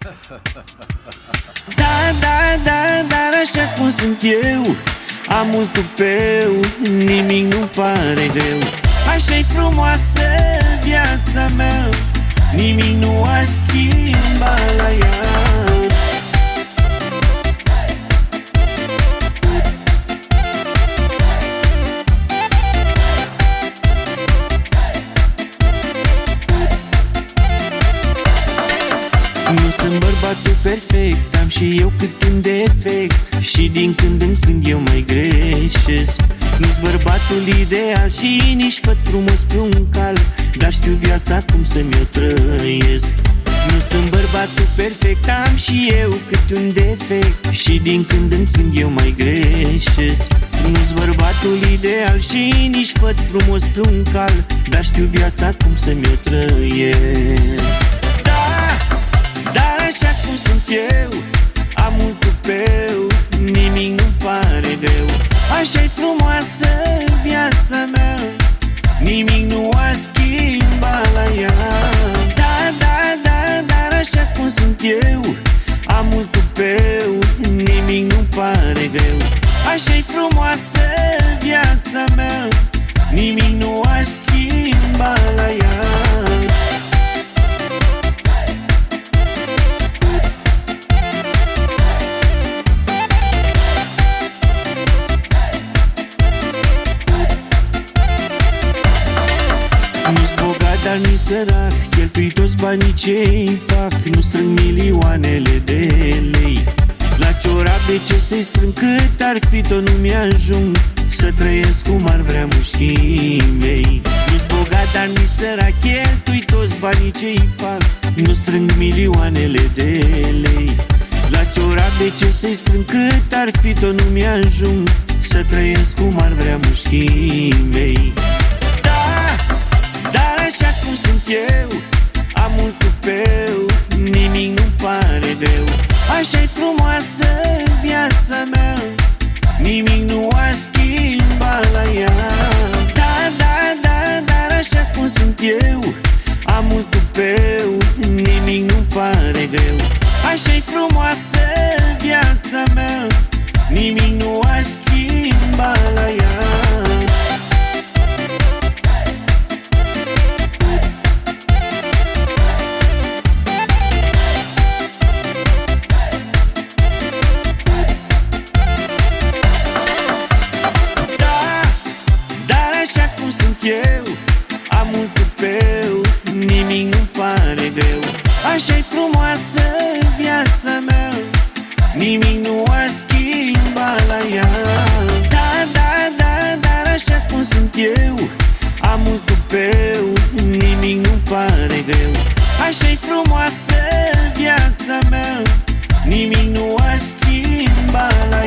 Da, da, da, dar așa cum sunt eu, am mult tupeu, nimic nu pare greu. Așa-i frumoasă viața mea, nimic nu aș schimba la ea. Nu sunt bărbatul perfect, am și eu cât un defect și din când în când eu mai greșesc. Nu-s bărbatul ideal și nici făt frumos pe un cal, dar știu viața cum să-mi o trăiesc. Nu sunt bărbatul perfect, am și eu cât un defect și din când în când eu mai greșesc. Nu-s bărbatul ideal și nici făt frumos pe un cal, dar știu viața cum să-mi o trăiesc. Dar așa cum sunt eu, am mult tupeu, nimic nu pare greu. Așa-i frumoasă viața mea, nimic nu aș schimba la ea. Da, da, da, dar așa cum sunt eu, am mult tupeu, nimic nu pare greu. Așa-i frumoasă viața mea, nimic nu aș schimba la ea. Nu-s bogat, dar nici sărac, cheltui toți banii ce-i fac, nu strâng milioanele de lei. La ciorap de ce să-i strâng, cât ar fi tot nu mi-ajung să trăiesc cum ar vrea mușchii mei. Nu-s bogat, dar nici sărac, cheltui toți banii ce-i fac, nu strâng milioanele de lei. La ciorap de ce să-i strâng, cât ar fi tot nu mi-ajung să trăiesc cum ar vrea mușchii mei. Dar așa cum sunt eu, am mult tupeu, nimic nu pare greu. Așa-i frumoasă viața mea, nimic nu aș schimba la ea. Da, da, da, dar așa cum sunt eu, am mult tupeu, nimic nu pare greu. Așa-i frumoasă viața mea, nimic nu aș schimba la ea. Așa cum sunt eu, am mult tupeu, nimic nu pare greu. Așa-i frumoasă viața mea, nimic nu aș schimba la ea. Da, da, da, dar așa cum sunt eu, am mult tupeu, nimic nu pare greu. Așa-i frumoasă viața mea, nimic nu aș schimba la